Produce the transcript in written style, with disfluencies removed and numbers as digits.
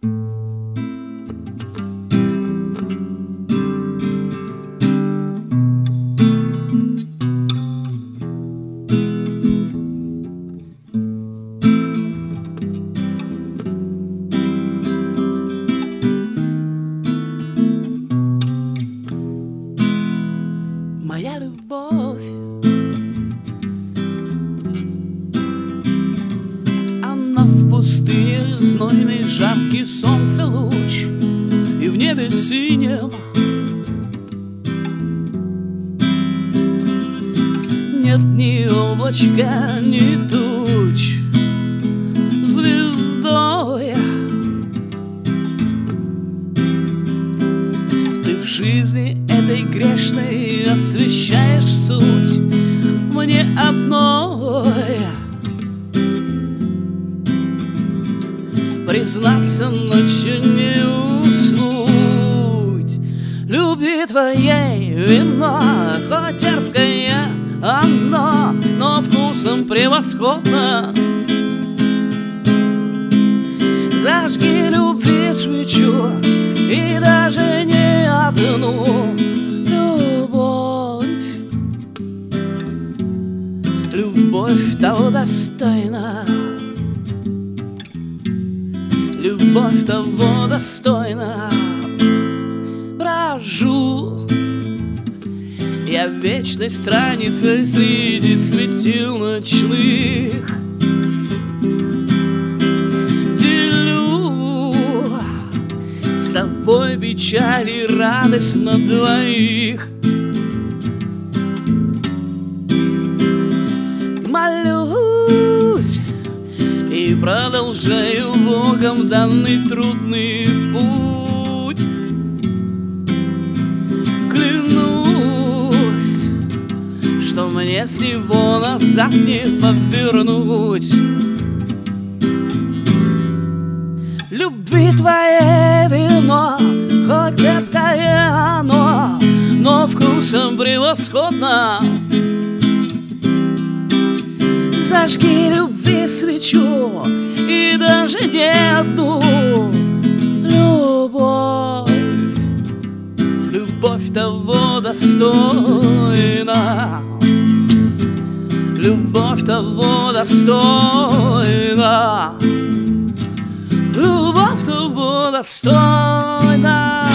Моя любовь, она в пустыне, знойный, жаркий солнце луч, и в небе синем нет ни облачка, ни туч. Звездой ты в жизни этой грешной освещаешь суть мне одной. Признаться, ночью не уснуть. Любви твоей вино, хоть терпкое оно, но вкусом превосходно. Зажги любви свечу, и даже не одну. Любовь того достойна, любовь того достойна. Брожу я вечной страницей среди светил ночных. Делю с тобой печаль и радость на двоих. Молюсь и продолжаю Богом данный трудный путь. Клянусь, что мне с него назад не повернуть. Любви твое вино, хоть терпкое оно, но вкусом превосходно. Зажги любви свечу, и даже не одну. Любовь, любовь того достойна. Любовь того достойна. Любовь того достойна.